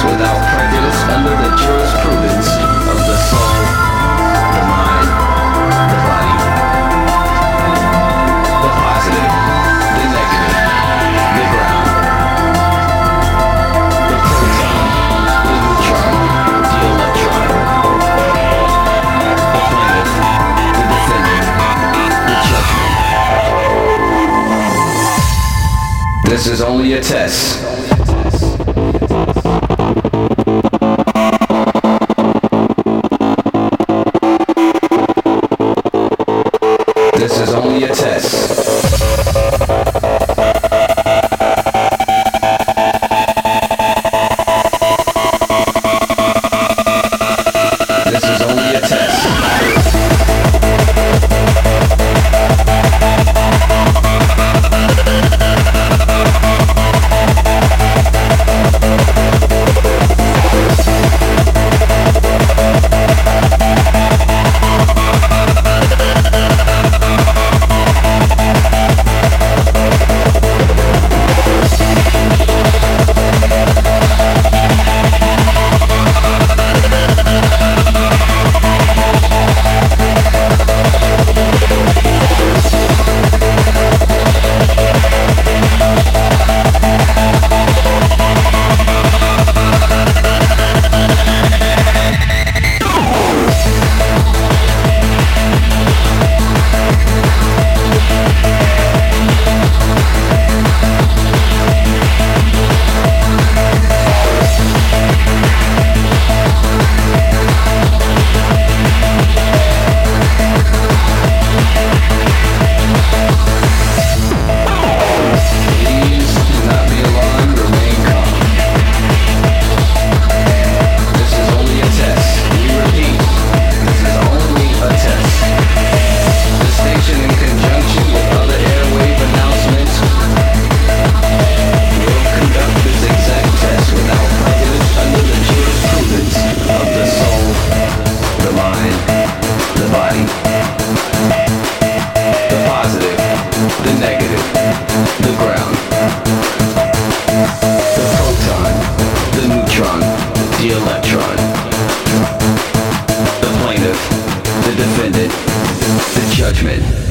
without prejudice under the jurisprudence of the soul, the mind, the body, the positive, the negative, the ground, the proton, the neutron, the electron, the planet, the defendant, the judgment. This is only a test. This is only a test. This is only a test. The negative, the ground, the proton, the neutron, the electron, the plaintiff, the defendant, the judgment.